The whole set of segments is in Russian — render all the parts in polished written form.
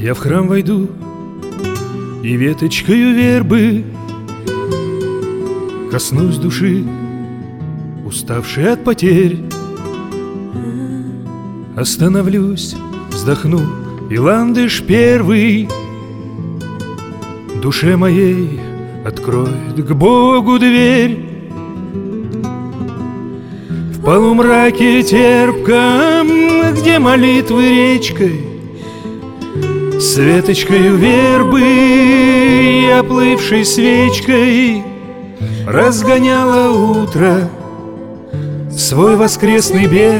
Я в храм войду, и веточкою вербы коснусь души, уставшей от потерь. Остановлюсь, вздохну, и ландыш первый душе моей откроет к Богу дверь. В полумраке терпком, где молитвы речкой, с веточкою вербы и оплывшей свечкой разгоняло утро свой воскресный бег.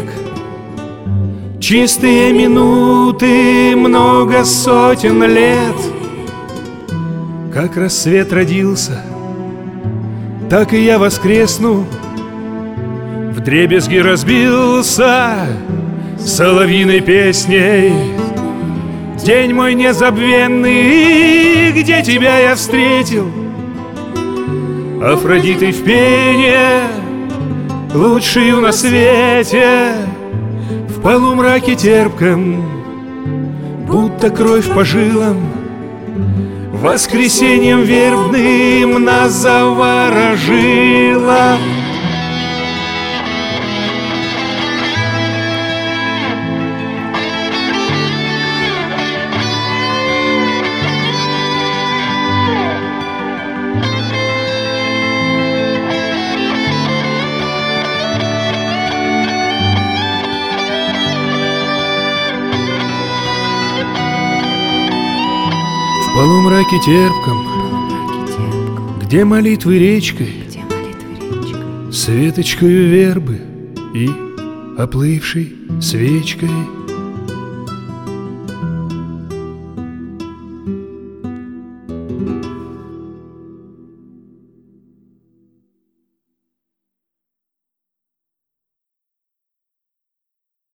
Чистые минуты, много сотен лет. Как рассвет родился, так и я воскресну. Вдребезги разбился соловьиной песней. День мой незабвенный, где тебя я встретил, Афродитой в пене, лучшую на свете. В полумраке терпком, будто кровь по жилам, воскресеньем вербным нас заворожило. В полумраке терпком, где молитвы речкой, с веточкою вербы и оплывшей свечкой.